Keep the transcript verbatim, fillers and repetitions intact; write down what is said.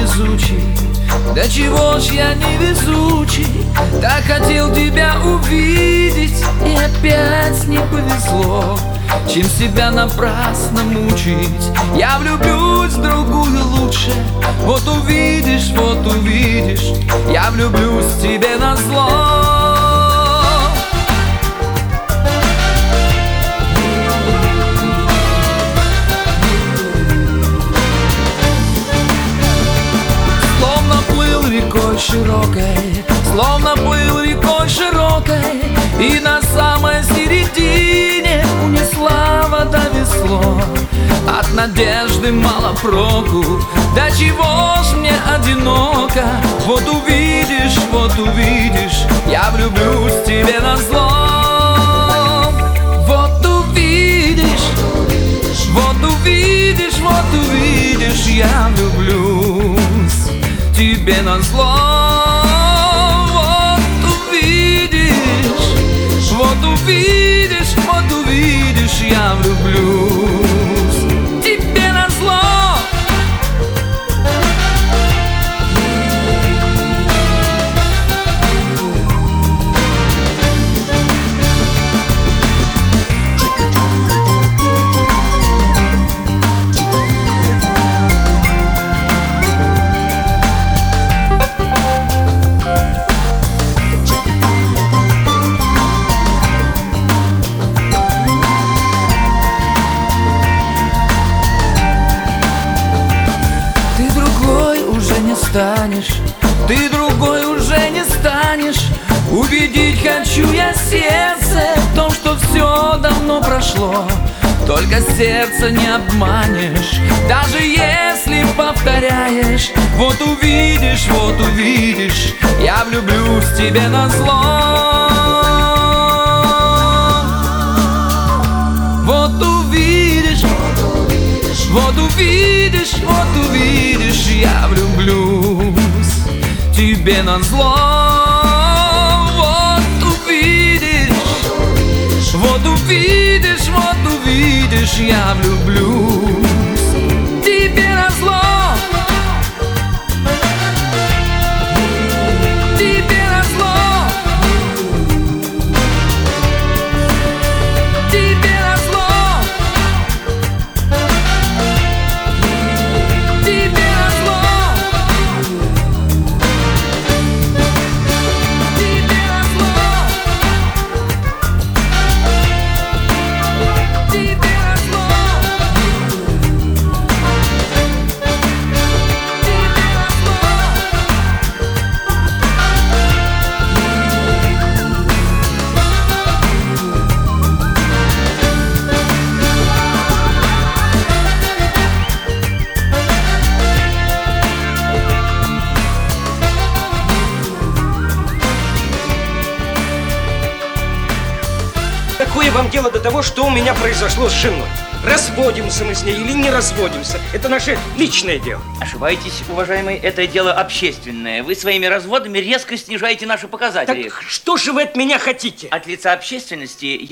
невезучий, да чего ж я невезучий, так хотел тебя увидеть, и опять не повезло. Чем себя напрасно мучить, я влюблюсь в другую лучше. Вот увидишь, вот увидишь, я влюблюсь тебе назло. Рекой широкой, словно плыл рекой широкой, и на самой середине унесла вода весло. От надежды мало проку, да чего ж мне одиноко. Вот увидишь, вот увидишь, я влюблюсь тебе назло. Вот увидишь, вот увидишь, вот увидишь, я влюблюсь тебе назло. Вот увидишь, вот увидишь, вот увидишь, я влюблюсь тебе назло. Станешь, ты другой уже не станешь. Убедить хочу я сердце в том, что все давно прошло. Только сердце не обманешь, даже если повторяешь. Вот увидишь, вот увидишь, я влюблюсь тебе назло. Вот увидишь, вот увидишь, вот увидишь, я влюблюсь тебе назло. Вот увидишь, вот увидишь, вот увидишь, я влюблюсь тебе назло. Тебе назло. Тебе назло. Какое вам дело до того, что у меня произошло с женой? Разводимся мы с ней или не разводимся, это наше личное дело. Ошибаетесь, уважаемый, это дело общественное. Вы своими разводами резко снижаете наши показатели. Так что же вы от меня хотите? От лица общественности